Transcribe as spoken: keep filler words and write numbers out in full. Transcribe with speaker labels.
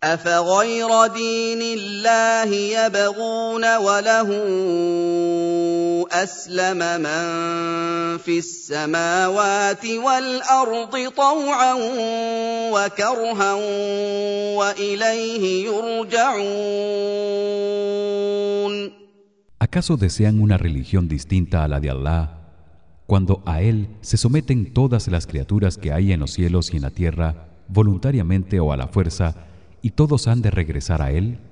Speaker 1: أَفَغَيْرَ دِينِ اللَّهِ يَبْغُونَ وَلَهُ أَسْلَمَ مَن فِي السَّمَاوَاتِ وَالْأَرْضِ طَوْعًا وَكَرْهًا وَإِلَيْهِ يُرْجَعُونَ.
Speaker 2: ¿Acaso desean una religión distinta a la de Allah, cuando a él se someten todas las criaturas que hay en los cielos y en la tierra, voluntariamente o a la fuerza, y todos han de regresar a él?